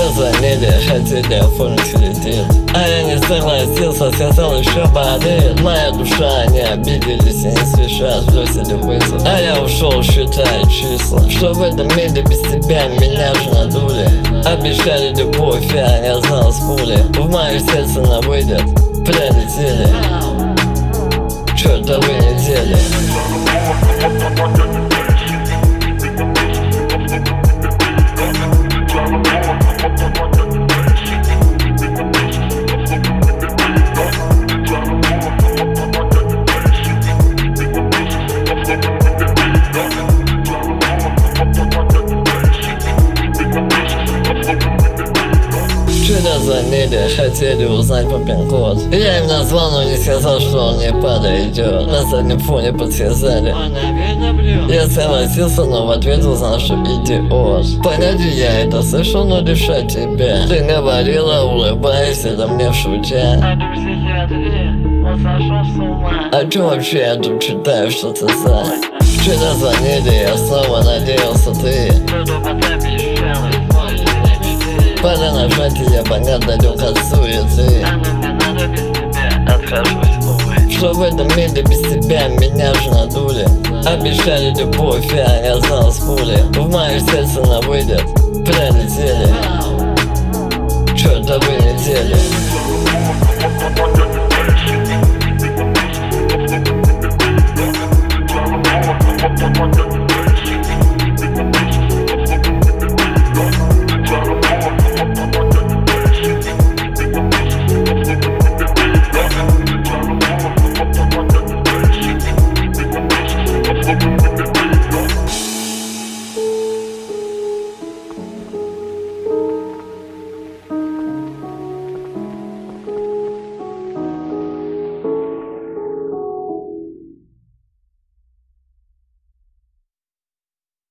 Вчера звонили, хотели оформить кредит, а я не согласился, сказал еще болеет. Моя душа, они обиделись и не спешат, бросили вызов, а я ушел считать числа. Что в этом мире без тебя меня же надули. Обещали любовь, я не знал с пули. В мое сердце на выйдет, прилетели чертовы недели. Вчера звонили, хотели узнать по пин-код. Я им назвал, но не сказал, что он не подойдет. На заднем фоне подсказали. Я согласился, но в ответ узнал, что идиот. Погоди, я это слышал, но решать тебе. Ты говорила, улыбаясь, это мне шутя. А чё вообще я тут читаю, что ты за? Вчера звонили, я снова надеялся ты. Пора нажать, и я понятно далек от суеты. Откажусь, увы. Что в этом мире без тебя меня же надули. Обещали любовь, я не знал с пули. В мое сердце на выйдет, прилетели чертовы недели.